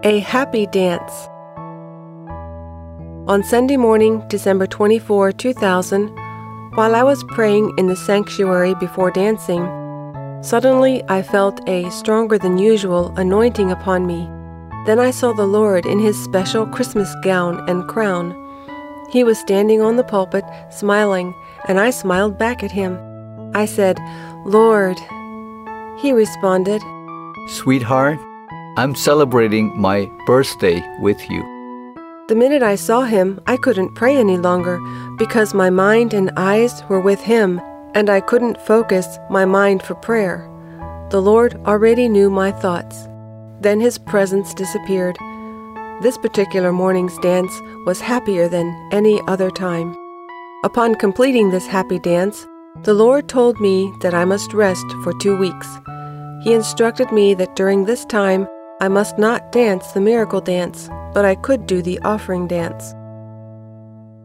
A Happy Dance. On Sunday morning, December 24, 2000, while I was praying in the sanctuary before dancing, suddenly I felt a stronger than usual anointing upon me. Then I saw the Lord in His special Christmas gown and crown. He was standing on the pulpit, smiling, and I smiled back at Him. I said, "Lord." He responded, "Sweetheart, I'm celebrating my birthday with you." The minute I saw Him, I couldn't pray any longer because my mind and eyes were with Him, and I couldn't focus my mind for prayer. The Lord already knew my thoughts. Then His presence disappeared. This particular morning's dance was happier than any other time. Upon completing this happy dance, the Lord told me that I must rest for 2 weeks. He instructed me that during this time I must not dance the miracle dance, but I could do the offering dance.